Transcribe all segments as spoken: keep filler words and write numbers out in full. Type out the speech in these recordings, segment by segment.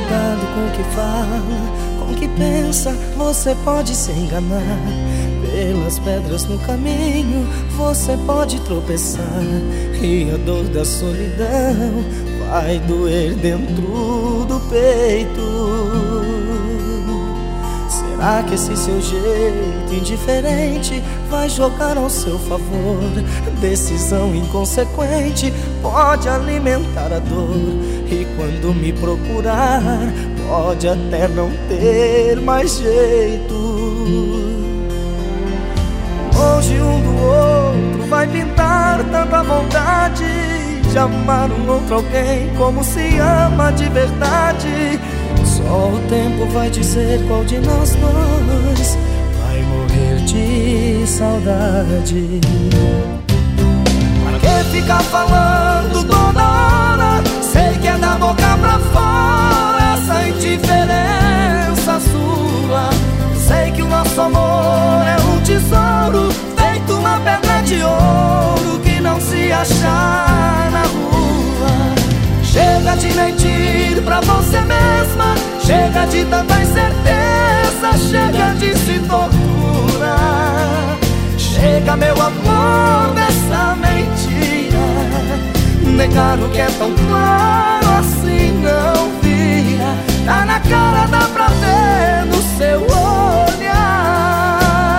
cuidado com o que fala, com o que pensa, você pode se enganar. Pelas pedras no caminho você pode tropeçar, e a dor da solidão vai doer dentro do peito. Será que esse seu jeito indiferente vai jogar ao seu favor? Decisão inconsequente pode alimentar a dor, e quando me procurar pode até não ter mais jeito. Longe um do outro vai pintar tanta vontade de amar um outro alguém como se ama de verdade. Só o tempo vai dizer qual de nós dois vai morrer de saudade. Pra que ficar falando toda hora? Sei que é da boca pra fora essa indiferença sua. Sei que o nosso amor é um tesouro feito uma pedra de ouro que não se achar na rua. Chega de mentir pra você mesma, chega de tanta incerteza, chega de se torturar. Chega, meu amor, dessa mentira. Negar o que é tão claro assim não vira. Tá na cara, dá pra ver no seu olhar.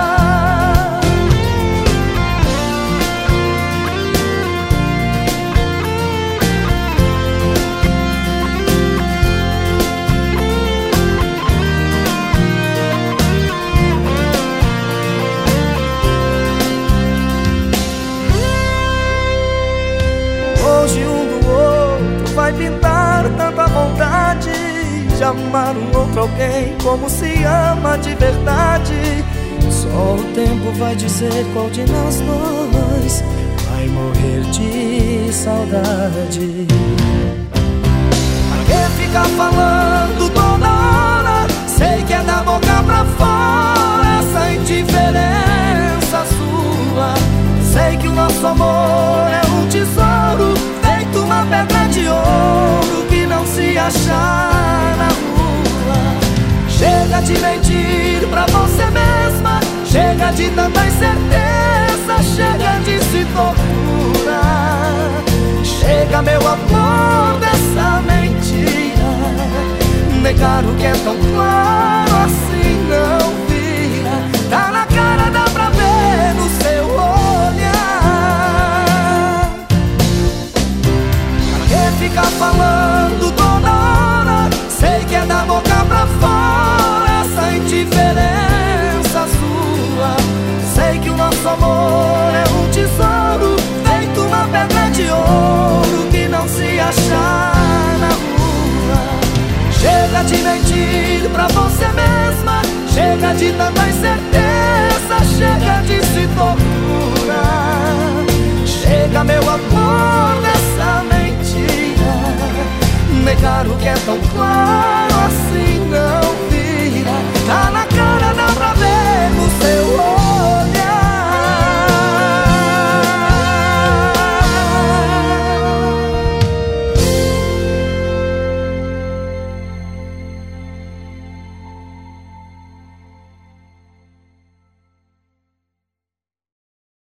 Longe um do outro vai pintar tanta vontade de amar um outro alguém como se ama de verdade. Só o tempo vai dizer qual de nós dois vai morrer de saudade. Pra que ficar falando toda hora? Sei que é da boca pra fora essa indiferença sua. Sei que o nosso amor é um tesouro feito uma pedra de ouro que não se achar na rua. Chega de mentir pra você mesma, chega de tanta incerteza, chega de se torturar. Chega, meu amor, dessa mentira. Negar o que é tão claro assim não vira. Tá na cara, dá pra ver no seu olhar. Pra que ficar falando toda hora? Sei que é da boca pra fora essa indiferença sua. Sei que o nosso amor é um tesouro feito uma pedra de ouro que não se achar na rua. Chega de mentir pra você mesma, chega de tanta incerteza,